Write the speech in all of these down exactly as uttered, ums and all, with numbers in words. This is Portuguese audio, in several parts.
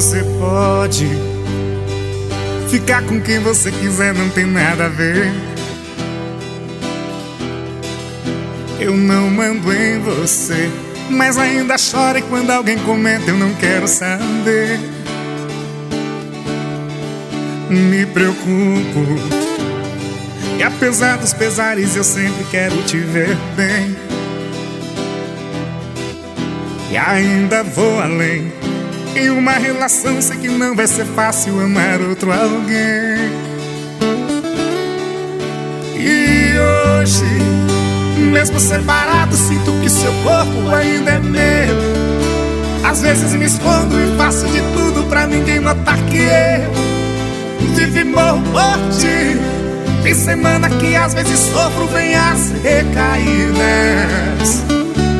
você pode ficar com quem você quiser, não tem nada a ver. Eu não mando em você, mas ainda choro e quando alguém comenta eu não quero saber. Me preocupo, e apesar dos pesares eu sempre quero te ver bem. E ainda vou além, em uma relação sei que não vai ser fácil amar outro alguém. E hoje, mesmo separado, sinto que seu corpo ainda é meu. Às vezes me escondo e faço de tudo pra ninguém notar que eu vivo e morro por ti. Tem semana que às vezes sofro, vem as recaídas.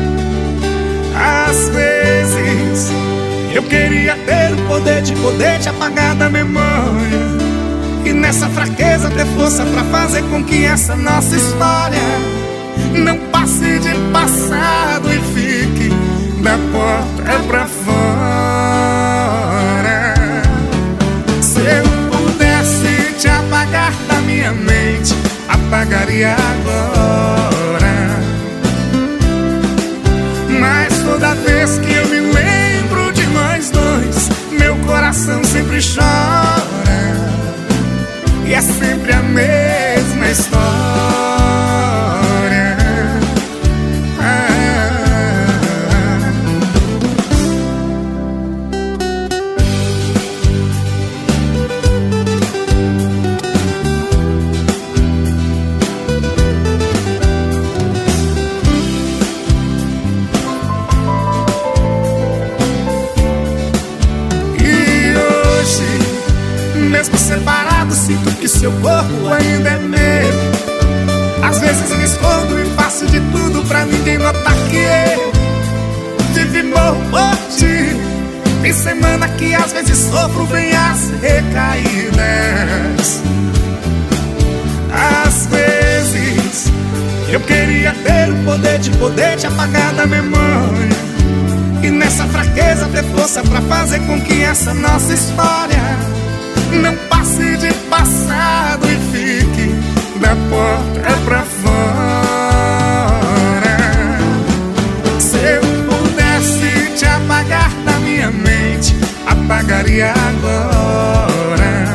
Às vezes eu queria ter o poder de poder te apagar da memória, e nessa fraqueza ter força pra fazer com que essa nossa história não passe de passado e fique da porta pra fora. Se eu pudesse te apagar da minha mente, apagaria agora. Mas toda vez que eu me lembro de nós dois, meu coração sempre chora, e é sempre a mesma história. Mesmo separado, sinto que seu corpo ainda é meu. Às vezes me escondo e faço de tudo pra ninguém notar que eu vivo e morro por ti. Tem semana que às vezes sofro, vem as recaídas. Às vezes eu queria ter o poder de poder te apagar da memória, e nessa fraqueza ter força pra fazer com que essa nossa história não passe de passado e fique da porta pra fora. Se eu pudesse te apagar da minha mente, apagaria agora.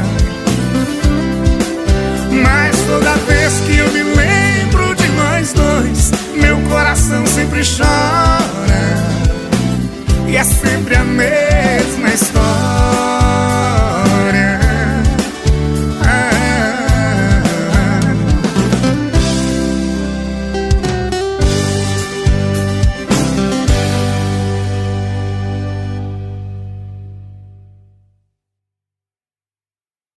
Mas toda vez que eu me lembro de nós dois, meu coração sempre chora, e é sempre a mesma história.